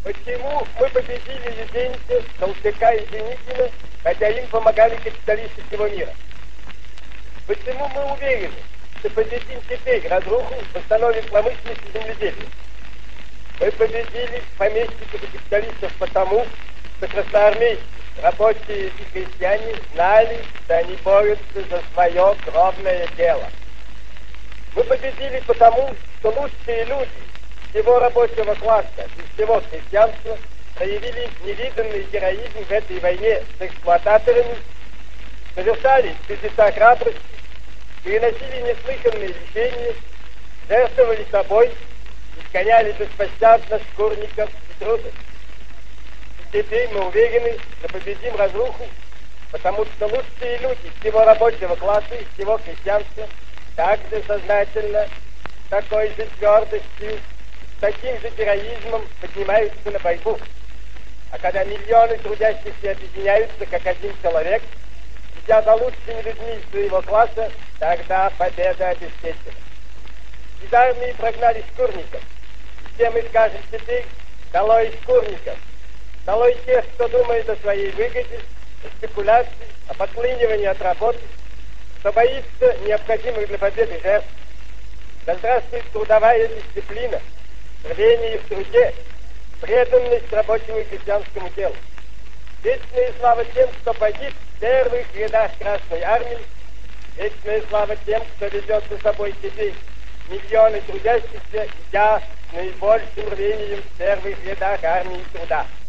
Почему мы победили Юденича, Толстяка и Деникина, хотя им помогали капиталисты всего мира? Почему мы уверены, что победим теперь разруху, восстановим промышленность и земледелие? Мы победили помещиков и капиталистов потому, что красноармейцы, рабочие и крестьяне знали, что они борются за свое кровное дело. Мы победили потому, что лучшие люди всего рабочего класса и всего крестьянства проявили невиданный героизм в этой войне с эксплуататорами, совершали чудеса храбрости, переносили неслыханные лишения, жертвовали собой, изгоняли беспощадно шкурников и трудов. И теперь мы уверены, что победим разруху, потому что лучшие люди всего рабочего класса и всего крестьянства так же сознательно, с такой же твердостью, с таким же героизмом поднимаются на борьбу. А когда миллионы трудящихся объединяются как один человек, идя за лучшими людьми своего класса, тогда победа обеспечена. Из армии прогнали шкурников. И все мы скажем теперь: долой шкурников, долой тех, кто думает о своей выгоде, о спекуляции, о подклинивании от работы, кто боится необходимых для победы жертв. Да здравствует трудовая дисциплина, рвение в труде, преданность рабочему и крестьянскому делу. Вечная слава тем, кто погиб в первых рядах Красной Армии, вечная слава тем, кто ведет за собой теперь миллионы трудящихся, идя с наибольшим рвением в первых рядах армии труда.